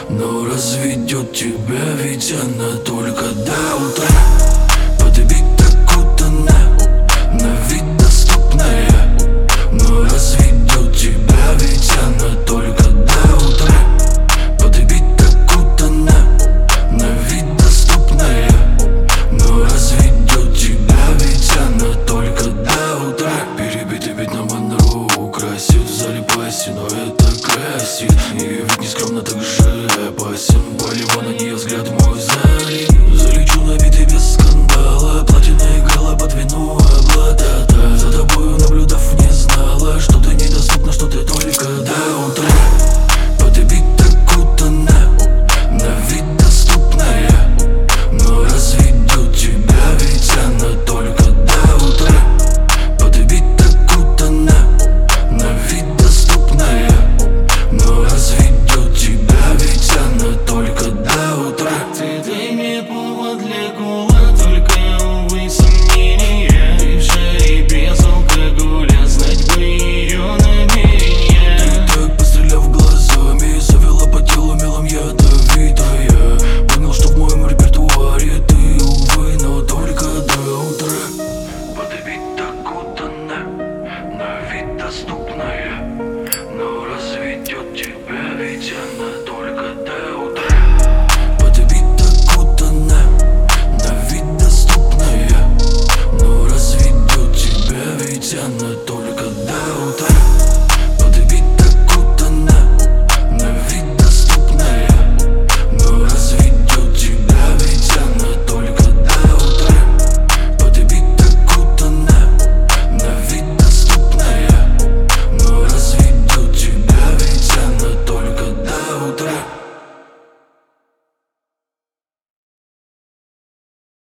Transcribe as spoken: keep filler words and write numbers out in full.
Но разведет тебя, ведь она только до утра. Подбить так она, на вид доступная. Но разведет тебя, ведь она только до утра. Подбить так она, на вид доступная. Но разведет тебя, ведь она только до утра. Перебитый ведь на Монро украсит в зале паси, но это красит. И ведь не скромно, так же опасен. Болево на нее взгляд.